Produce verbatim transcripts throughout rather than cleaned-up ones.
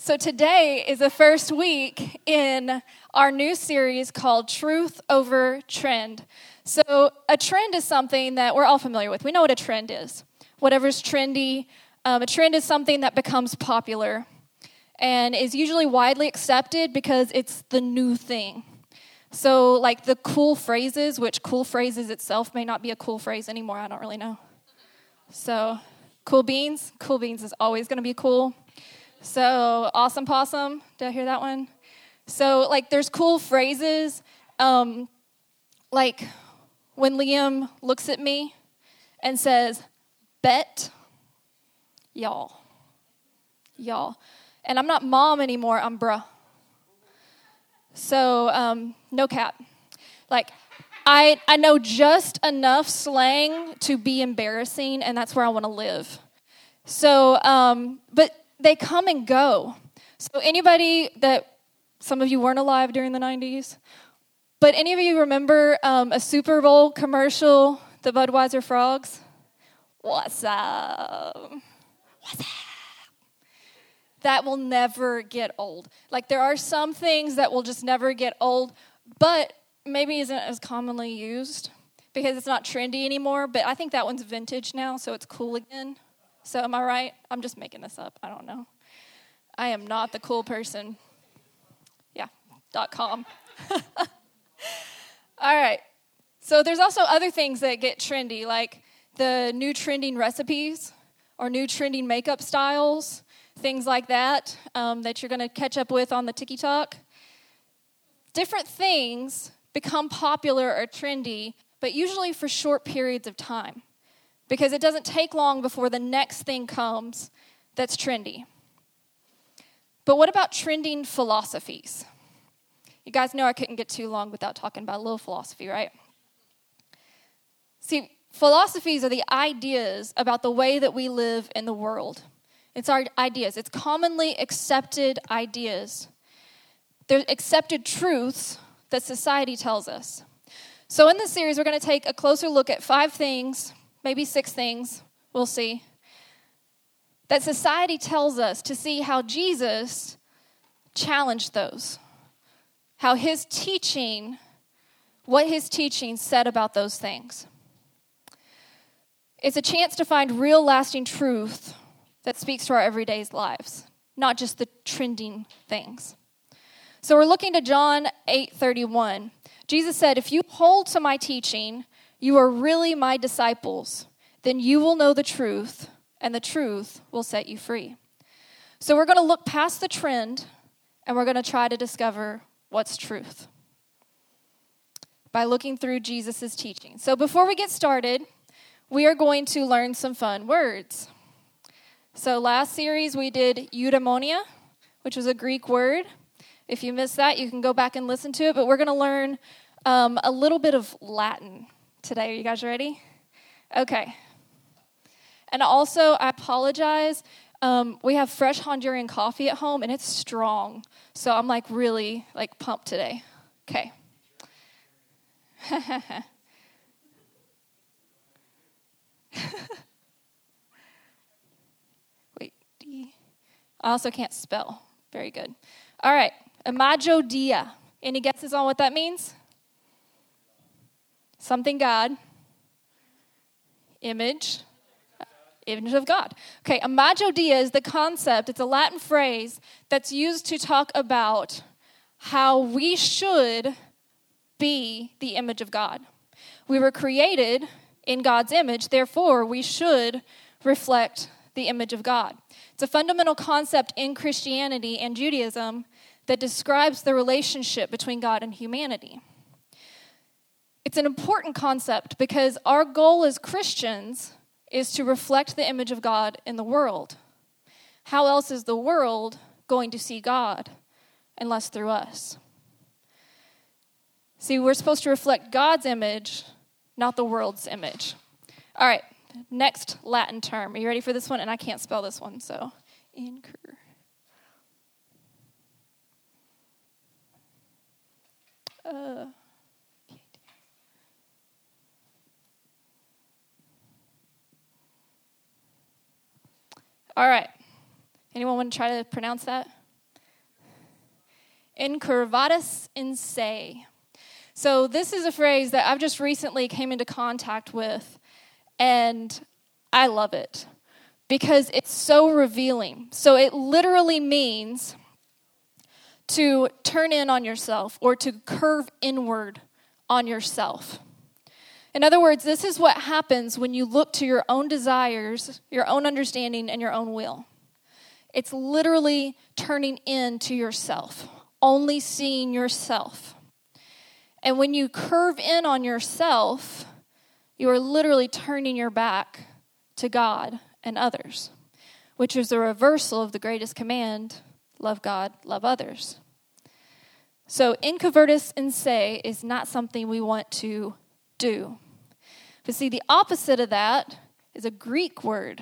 So today is the first week in our new series called Truth Over Trend. So a trend is something that we're all familiar with. We know what a trend is. Whatever's trendy, um, a trend is something that becomes popular and is usually widely accepted because it's the new thing. So like the cool phrases, which cool phrases itself may not be a cool phrase anymore. I don't really know. So cool beans. Cool beans is always going to be cool. So, awesome possum, did I hear that one? So, like, there's cool phrases, um, like when Liam looks at me and says, bet, y'all, y'all. And I'm not mom anymore, I'm bruh. So, um, no cap. Like, I I know just enough slang to be embarrassing, and that's where I want to live. So, um, but... they come and go. So anybody that, some of you weren't alive during the nineties, but any of you remember um, a Super Bowl commercial, the Budweiser Frogs? What's up? What's up? That will never get old. Like there are some things that will just never get old, but maybe isn't as commonly used because it's not trendy anymore, but I think that one's vintage now, so it's cool again. So am I right? I'm just making this up. I don't know. I am not the cool person. Yeah, dot com. All right. So there's also other things that get trendy, like the new trending recipes or new trending makeup styles, things like that, um, that you're going to catch up with on the TikTok. Different things become popular or trendy, but usually for short periods of time. Because it doesn't take long before the next thing comes that's trendy. But what about trending philosophies? You guys know I couldn't get too long without talking about a little philosophy, right? See, philosophies are the ideas about the way that we live in the world. It's our ideas. It's commonly accepted ideas. They're accepted truths that society tells us. So in this series, we're going to take a closer look at five things, maybe six things, we'll see, that society tells us to see how Jesus challenged those. How his teaching, what his teaching said about those things. It's a chance to find real lasting truth that speaks to our everyday lives, not just the trending things. So we're looking to John eight thirty-one. Jesus said, if you hold to my teaching, you are really my disciples, then you will know the truth, and the truth will set you free. So we're going to look past the trend, and we're going to try to discover what's truth by looking through Jesus' teaching. So before we get started, we are going to learn some fun words. So last series we did eudaimonia, which was a Greek word. If you missed that, you can go back and listen to it, but we're going to learn um, a little bit of Latin today. Are you guys ready? Okay. And also, I apologize. Um, we have fresh Honduran coffee at home, and it's strong. So I'm, like, really, like, pumped today. Okay. Wait. D. I also can't spell. Very good. All right. Imago Dei. Any guesses on what that means? Something God. Image. Image of God. Okay, Imago Dei is the concept. It's a Latin phrase that's used to talk about how we should be the image of God. We were created in God's image, therefore we should reflect the image of God. It's a fundamental concept in Christianity and Judaism that describes the relationship between God and humanity. It's an important concept because our goal as Christians is to reflect the image of God in the world. How else is the world going to see God unless through us? See, we're supposed to reflect God's image, not the world's image. All right, next Latin term. Are you ready for this one? And I can't spell this one, so incur. Uh, all right. Anyone want to try to pronounce that? Incurvatus in se. So this is a phrase that I've just recently came into contact with, and I love it because it's so revealing. So it literally means to turn in on yourself or to curve inward on yourself. In other words, this is what happens when you look to your own desires, your own understanding, and your own will. It's literally turning in to yourself, only seeing yourself. And when you curve in on yourself, you are literally turning your back to God and others, which is the reversal of the greatest command, love God, love others. So incurvatus in se is not something we want to do. But see, the opposite of that is a Greek word.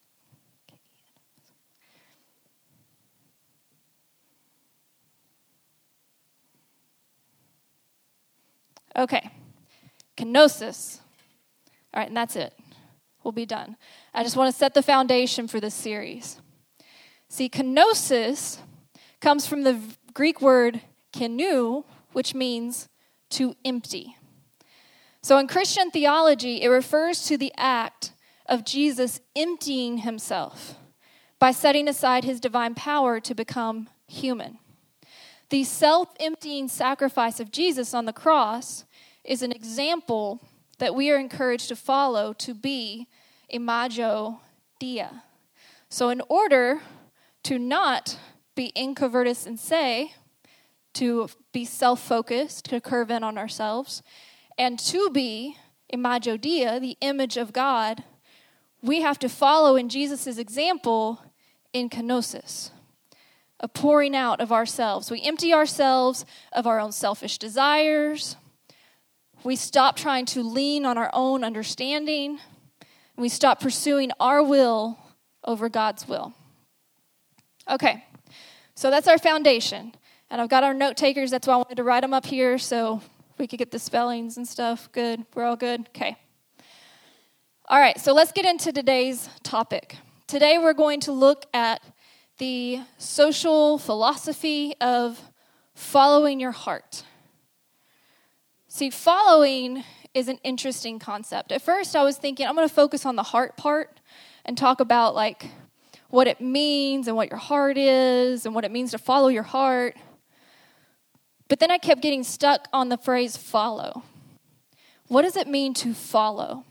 Okay, kenosis. All right, and that's it. We'll be done. I just want to set the foundation for this series. See, kenosis comes from the Greek word kenu, which means to empty. So in Christian theology, it refers to the act of Jesus emptying himself by setting aside his divine power to become human. The self-emptying sacrifice of Jesus on the cross is an example that we are encouraged to follow to be imago Dei. So in order to not be incurvatus in se, to be self-focused, to curve in on ourselves, and to be imago Dei, the image of God, we have to follow in Jesus' example in kenosis, a pouring out of ourselves. We empty ourselves of our own selfish desires. We stop trying to lean on our own understanding. We stop pursuing our will over God's will. Okay, so that's our foundation. And I've got our note takers. That's why I wanted to write them up here so we could get the spellings and stuff. Good. We're all good? Okay. All right, so let's get into today's topic. Today we're going to look at the social philosophy of following your heart. See, following is an interesting concept. At first I was thinking I'm going to focus on the heart part and talk about like what it means and what your heart is and what it means to follow your heart. But then I kept getting stuck on the phrase follow. What does it mean to follow?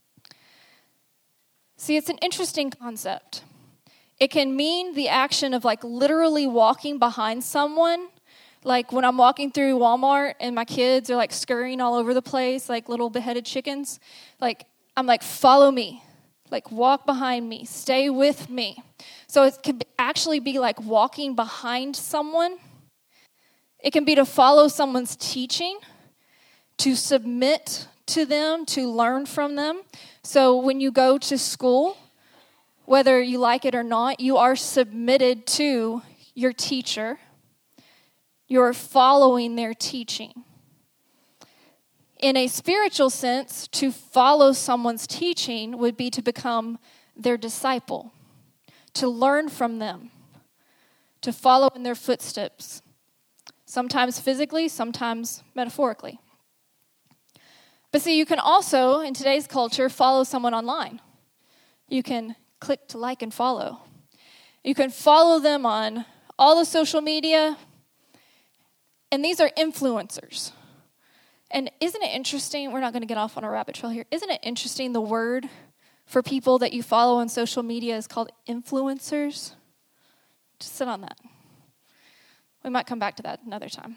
See, it's an interesting concept. It can mean the action of like literally walking behind someone. Like when I'm walking through Walmart and my kids are like scurrying all over the place like little beheaded chickens. Like I'm like, follow me. Like walk behind me. Stay with me. So it can actually be like walking behind someone. It can be to follow someone's teaching, to submit to them, to learn from them. So when you go to school, whether you like it or not, you are submitted to your teacher. You're following their teaching. In a spiritual sense, to follow someone's teaching would be to become their disciple, to learn from them, to follow in their footsteps. Sometimes physically, sometimes metaphorically. But see, you can also, in today's culture, follow someone online. You can click to like and follow. You can follow them on all the social media, and these are influencers. And isn't it interesting, we're not going to get off on a rabbit trail here, isn't it interesting the word for people that you follow on social media is called influencers? Just sit on that. We might come back to that another time.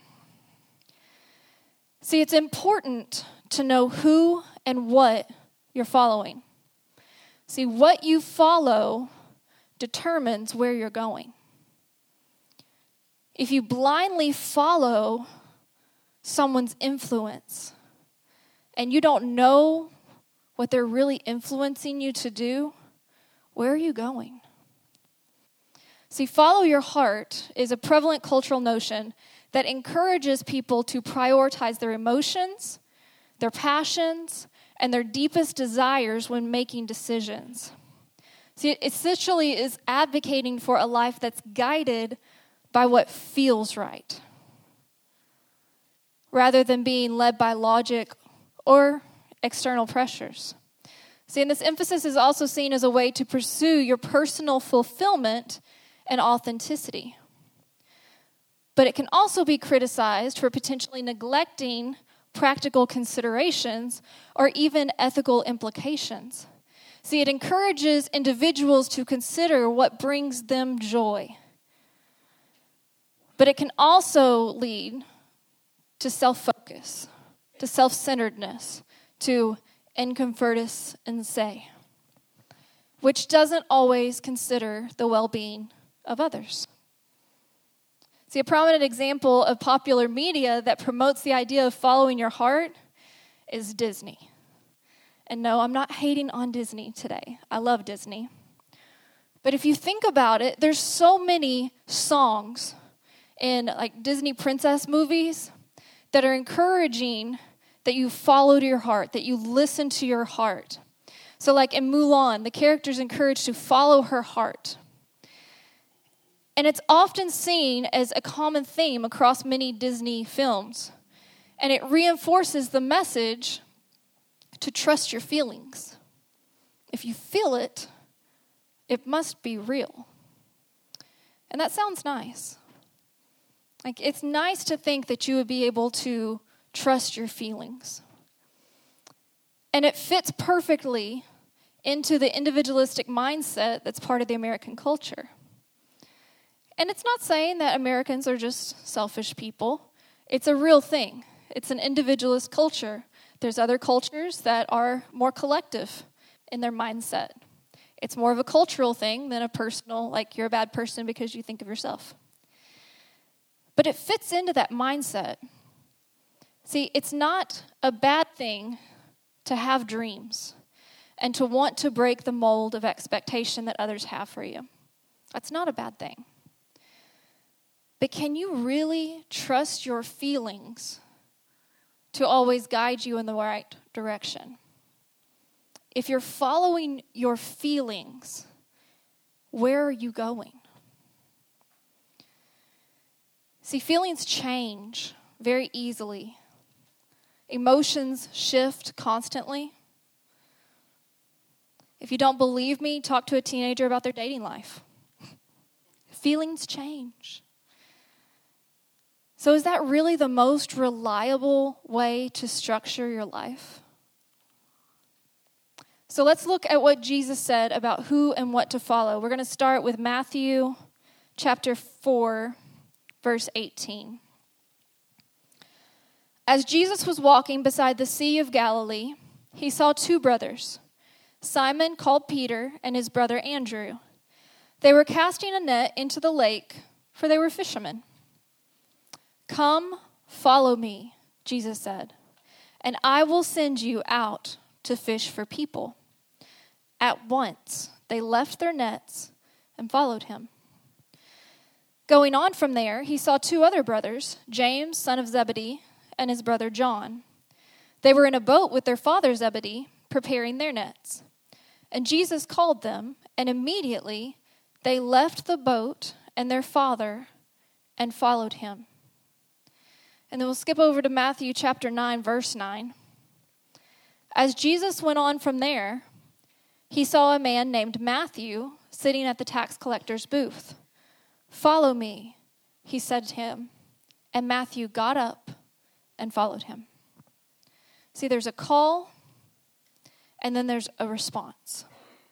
See, it's important to know who and what you're following. See, what you follow determines where you're going. If you blindly follow someone's influence and you don't know what they're really influencing you to do, where are you going? See, follow your heart is a prevalent cultural notion that encourages people to prioritize their emotions, their passions, and their deepest desires when making decisions. See, it essentially is advocating for a life that's guided by what feels right. rather than being led by logic or external pressures. See, and this emphasis is also seen as a way to pursue your personal fulfillment and authenticity. But it can also be criticized for potentially neglecting practical considerations or even ethical implications. See, it encourages individuals to consider what brings them joy. But it can also lead to self-focus, to self-centeredness, to in convertis in se, which doesn't always consider the well-being of others. See, a prominent example of popular media that promotes the idea of following your heart is Disney. And no, I'm not hating on Disney today. I love Disney. But if you think about it, there's so many songs in like Disney princess movies that are encouraging that you follow to your heart, that you listen to your heart. So like in Mulan, the character's encouraged to follow her heart. And it's often seen as a common theme across many Disney films. And it reinforces the message to trust your feelings. If you feel it, it must be real. And that sounds nice. Like, it's nice to think that you would be able to trust your feelings. And it fits perfectly into the individualistic mindset that's part of the American culture. And it's not saying that Americans are just selfish people. It's a real thing. It's an individualist culture. There's other cultures that are more collective in their mindset. It's more of a cultural thing than a personal, like you're a bad person because you think of yourself. But it fits into that mindset. See, it's not a bad thing to have dreams and to want to break the mold of expectation that others have for you. That's not a bad thing. But can you really trust your feelings to always guide you in the right direction? If you're following your feelings, where are you going? See, feelings change very easily. Emotions shift constantly. If you don't believe me, talk to a teenager about their dating life. Feelings change. So is that really the most reliable way to structure your life? So let's look at what Jesus said about who and what to follow. We're going to start with Matthew chapter four, verse eighteen. As Jesus was walking beside the Sea of Galilee, he saw two brothers, Simon called Peter and his brother Andrew. They were casting a net into the lake, for they were fishermen. "Come, follow me," Jesus said, "and I will send you out to fish for people." At once, they left their nets and followed him. Going on from there, he saw two other brothers, James, son of Zebedee, and his brother John. They were in a boat with their father Zebedee, preparing their nets. And Jesus called them, and immediately they left the boat and their father and followed him. And then we'll skip over to Matthew chapter nine, verse nine. As Jesus went on from there, he saw a man named Matthew sitting at the tax collector's booth. "Follow me," he said to him. And Matthew got up and followed him. See, there's a call, and then there's a response.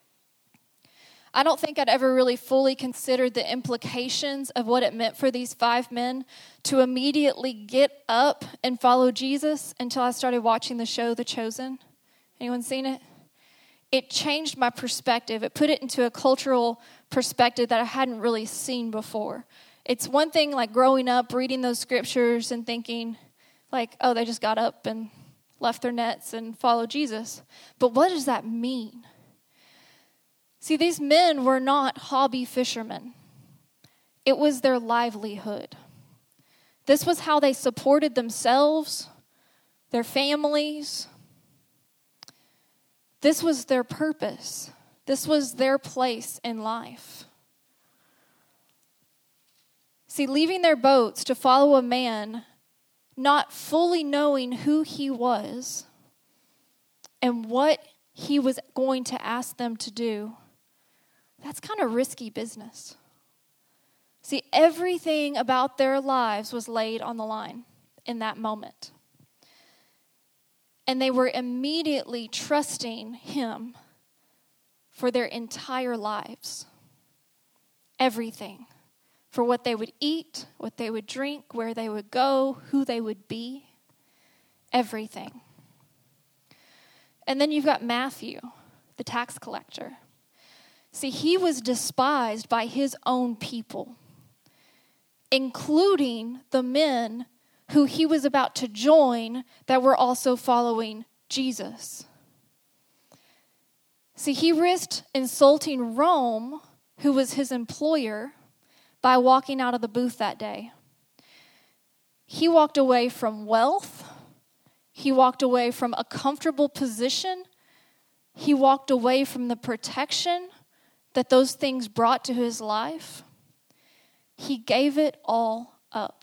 I don't think I'd ever really fully considered the implications of what it meant for these five men to immediately get up and follow Jesus until I started watching the show The Chosen. Anyone seen it? It changed my perspective. It put it into a cultural perspective that I hadn't really seen before. It's one thing like growing up, reading those scriptures and thinking like, oh, they just got up and left their nets and followed Jesus. But what does that mean? See, these men were not hobby fishermen. It was their livelihood. This was how they supported themselves, their families. This was their purpose. This was their place in life. See, leaving their boats to follow a man not fully knowing who he was and what he was going to ask them to do, that's kind of risky business. See, everything about their lives was laid on the line in that moment. And they were immediately trusting him for their entire lives. Everything. For what they would eat, what they would drink, where they would go, who they would be. Everything. And then you've got Matthew, the tax collector. See, he was despised by his own people, including the men who he was about to join that were also following Jesus. See, he risked insulting Rome, who was his employer, by walking out of the booth that day. He walked away from wealth. He walked away from a comfortable position. He walked away from the protection that those things brought to his life. He gave it all up.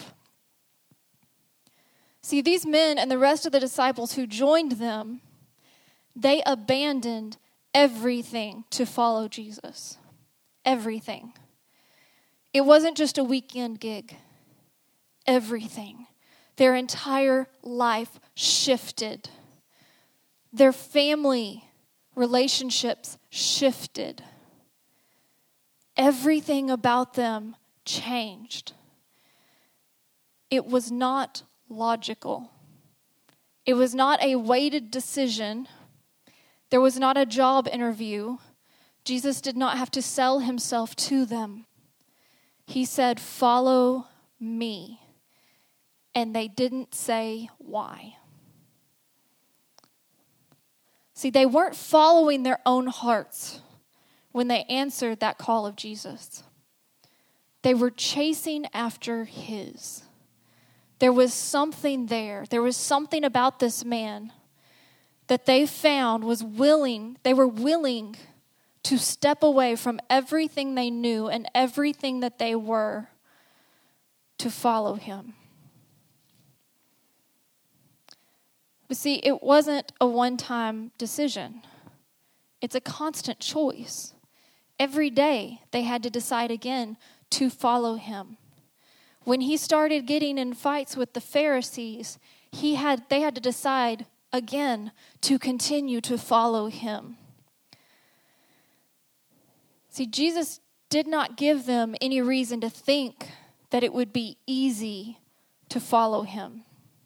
See, these men and the rest of the disciples who joined them, they abandoned everything to follow Jesus. Everything. It wasn't just a weekend gig. Everything. Their entire life shifted. Their family relationships shifted. Everything about them changed. It was not logical. It was not a weighted decision. There was not a job interview. Jesus did not have to sell himself to them. He said, "Follow me." And they didn't say why. See, they weren't following their own hearts when they answered that call of Jesus. They were chasing after his. There was something there. There was something about this man that they found was willing, they were willing to step away from everything they knew and everything that they were to follow him. But see, it wasn't a one-time decision. It's a constant choice. Every day they had to decide again to follow him. When he started getting in fights with the Pharisees, he had they had to decide again to continue to follow him. See, Jesus did not give them any reason to think that it would be easy to follow him.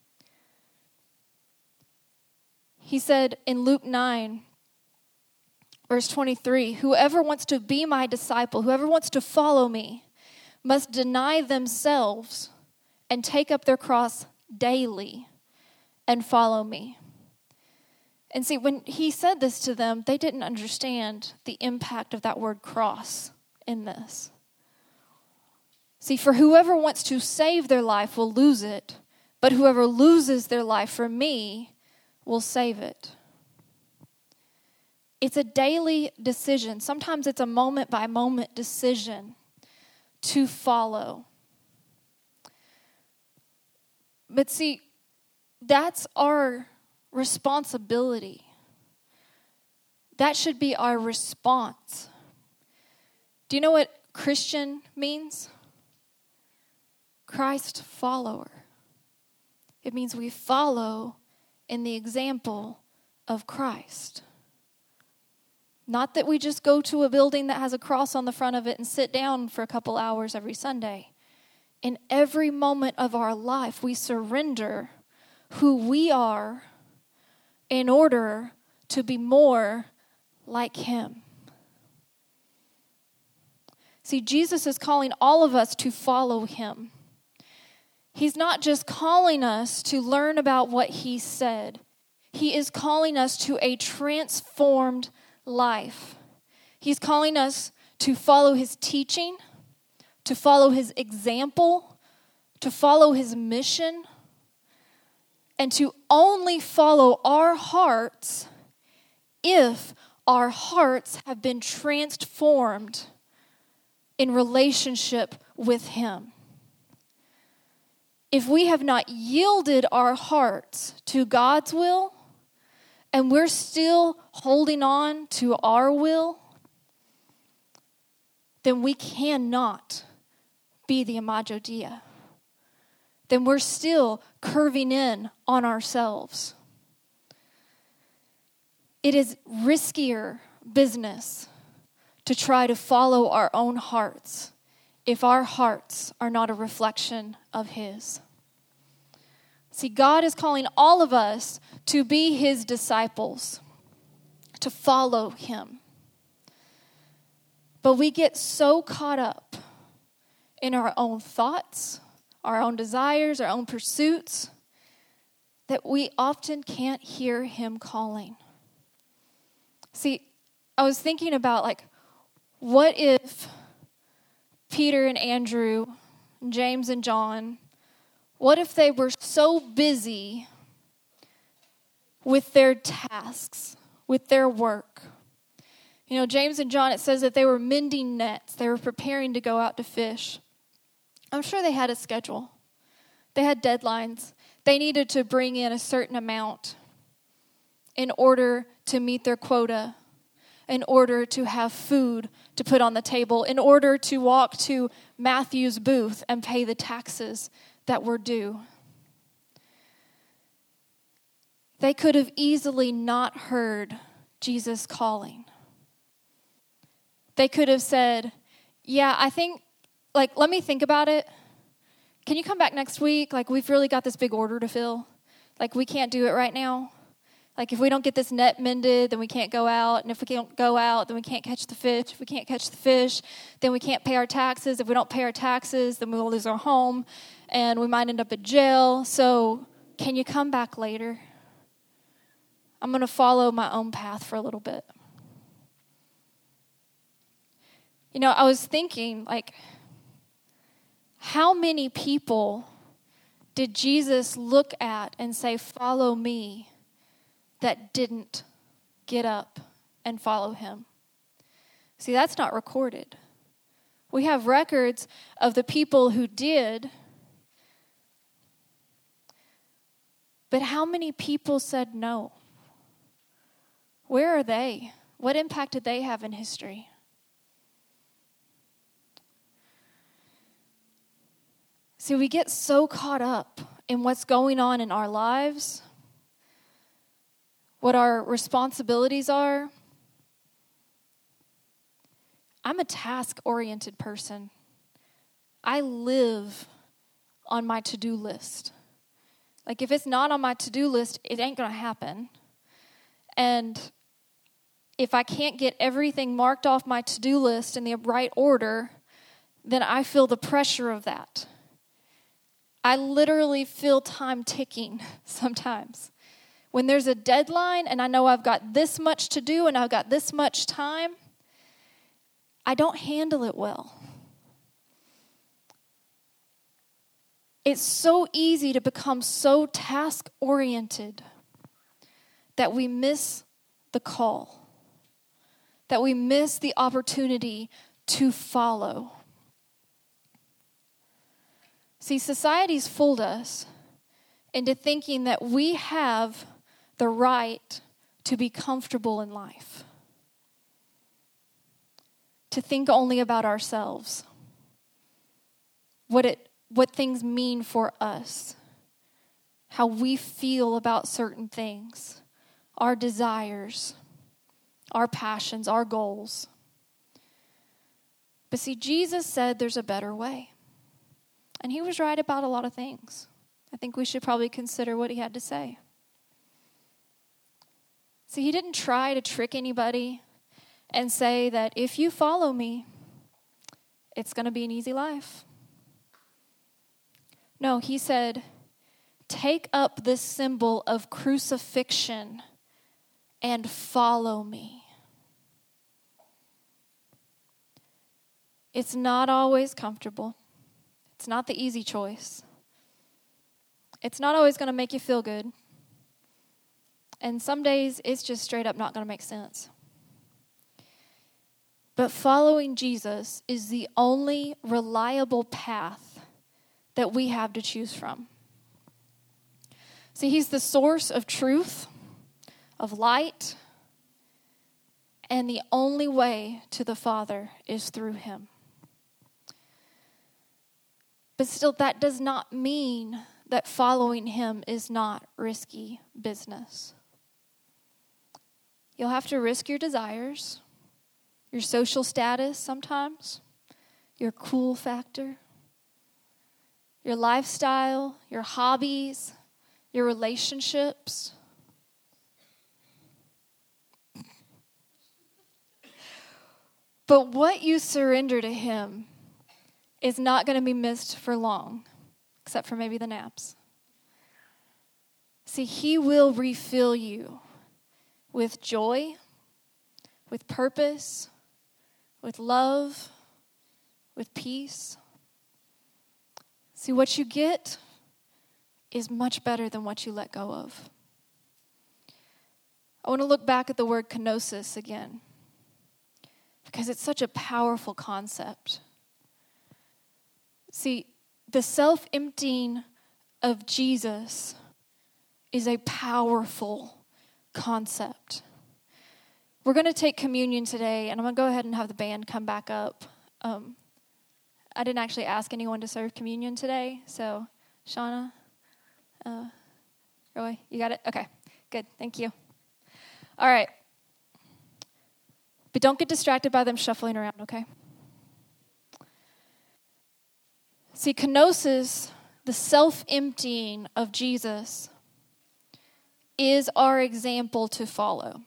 He said in Luke nine, verse twenty-three, "Whoever wants to be my disciple, whoever wants to follow me, must deny themselves and take up their cross daily and follow me." And see, when he said this to them, they didn't understand the impact of that word cross in this. See, for whoever wants to save their life will lose it, but whoever loses their life for me will save it. It's a daily decision. Sometimes it's a moment-by-moment decision to follow. But see, that's our responsibility. That should be our response. Do you know what Christian means? Christ follower. It means we follow in the example of Christ. Not that we just go to a building that has a cross on the front of it and sit down for a couple hours every Sunday. In every moment of our life, we surrender who we are in order to be more like him. See, Jesus is calling all of us to follow him. He's not just calling us to learn about what he said. He is calling us to a transformed life. He's calling us to follow his teaching, to follow his example, to follow his mission, and to only follow our hearts if our hearts have been transformed in relationship with him. if we have not yielded our hearts to God's will, and we're still holding on to our will, then we cannot be the Imago Dei. Then we're still curving in on ourselves. It is riskier business to try to follow our own hearts if our hearts are not a reflection of His. See, God is calling all of us to be His disciples, to follow Him. But we get so caught up in our own thoughts, our own desires, our own pursuits, that we often can't hear Him calling. See, I was thinking about, like, what if Peter and Andrew, and James and John, what if they were so busy with their tasks, with their work? You know, James and John, it says that they were mending nets. They were preparing to go out to fish. I'm sure they had a schedule. They had deadlines. They needed to bring in a certain amount in order to meet their quota, in order to have food to put on the table, in order to walk to Matthew's booth and pay the taxes that were due. They could have easily not heard Jesus calling. They could have said, yeah, I think, like, let me think about it. Can you come back next week? Like, we've really got this big order to fill. Like, we can't do it right now. Like, if we don't get this net mended, then we can't go out. And if we can't go out, then we can't catch the fish. If we can't catch the fish, then we can't pay our taxes. If we don't pay our taxes, then we'll lose our home. And we might end up in jail. So can you come back later? I'm going to follow my own path for a little bit. You know, I was thinking, like, how many people did Jesus look at and say, follow me, that didn't get up and follow him? See, that's not recorded. We have records of the people who did, but how many people said no? Where are they? What impact did they have in history? See, we get so caught up in what's going on in our lives, what our responsibilities are. I'm a task-oriented person. I live on my to-do list. Like, if it's not on my to-do list, it ain't going to happen. And if I can't get everything marked off my to-do list in the right order, then I feel the pressure of that. I literally feel time ticking sometimes. When there's a deadline and I know I've got this much to do and I've got this much time, I don't handle it well. It's so easy to become so task-oriented that we miss the call, that we miss the opportunity to follow. See, society's fooled us into thinking that we have the right to be comfortable in life, to think only about ourselves, what it what things mean for us, how we feel about certain things, our desires, our passions, our goals. But see, Jesus said there's a better way. And he was right about a lot of things. I think we should probably consider what he had to say. See, he didn't try to trick anybody and say that if you follow me, it's going to be an easy life. No, he said, take up this symbol of crucifixion and follow me. It's not always comfortable. It's not the easy choice. It's not always going to make you feel good. And some days it's just straight up not going to make sense. But following Jesus is the only reliable path that we have to choose from. See, he's the source of truth, of light, and the only way to the Father is through him. But still, that does not mean that following him is not risky business. You'll have to risk your desires, your social status sometimes, your cool factor, your lifestyle, your hobbies, your relationships. But what you surrender to him is not going to be missed for long, except for maybe the naps. See, he will refill you with joy, with purpose, with love, with peace. See, what you get is much better than what you let go of. I want to look back at the word kenosis again, because it's such a powerful concept. See, the self-emptying of Jesus is a powerful concept. We're going to take communion today, and I'm going to go ahead and have the band come back up. Um, I didn't actually ask anyone to serve communion today, so Shauna, uh, Roy, you got it? Okay, good, thank you. All right. But don't get distracted by them shuffling around, okay? See, kenosis, the self-emptying of Jesus, is our example to follow.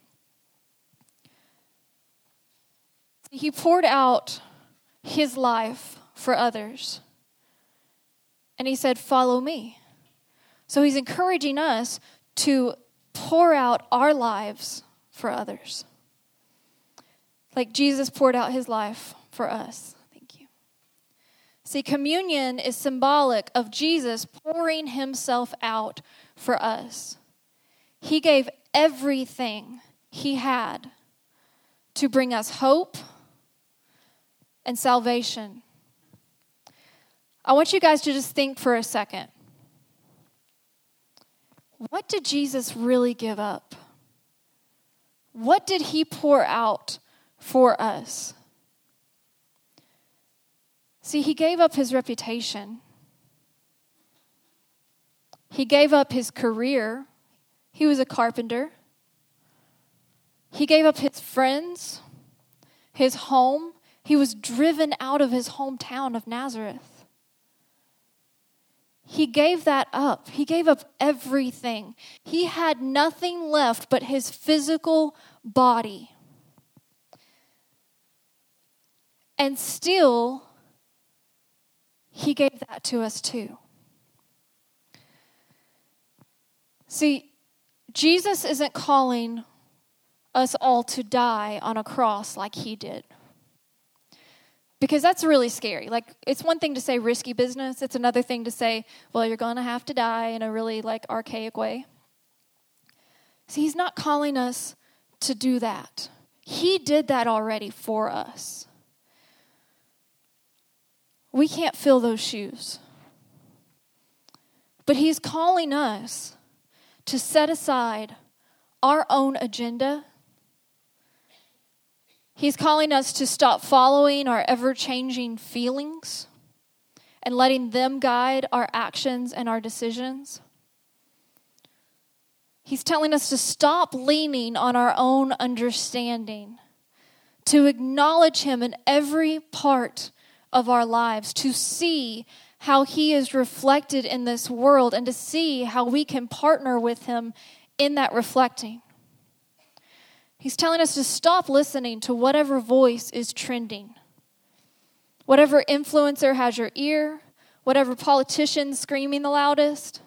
He poured out his life for others. And he said, follow me. So he's encouraging us to pour out our lives for others. Like Jesus poured out his life for us. Thank you. See, communion is symbolic of Jesus pouring himself out for us. He gave everything he had to bring us hope and salvation. I want you guys to just think for a second. What did Jesus really give up? What did he pour out for us? See, he gave up his reputation. He gave up his career. He was a carpenter. He gave up his friends, his home. He was driven out of his hometown of Nazareth. He gave that up. He gave up everything. He had nothing left but his physical body. And still, he gave that to us too. See, Jesus isn't calling us all to die on a cross like he did. Because that's really scary. Like, it's one thing to say risky business. It's another thing to say, well, you're going to have to die in a really, like, archaic way. See, he's not calling us to do that. He did that already for us. We can't fill those shoes. But he's calling us to set aside our own agenda. He's calling us to stop following our ever-changing feelings and letting them guide our actions and our decisions. He's telling us to stop leaning on our own understanding, to acknowledge him in every part of our lives, to see how he is reflected in this world and to see how we can partner with him in that reflecting. He's telling us to stop listening to whatever voice is trending. Whatever influencer has your ear, whatever politician screaming the loudest.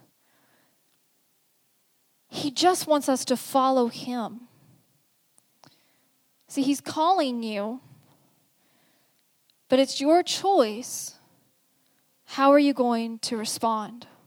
He just wants us to follow him. See, he's calling you, but it's your choice. How are you going to respond?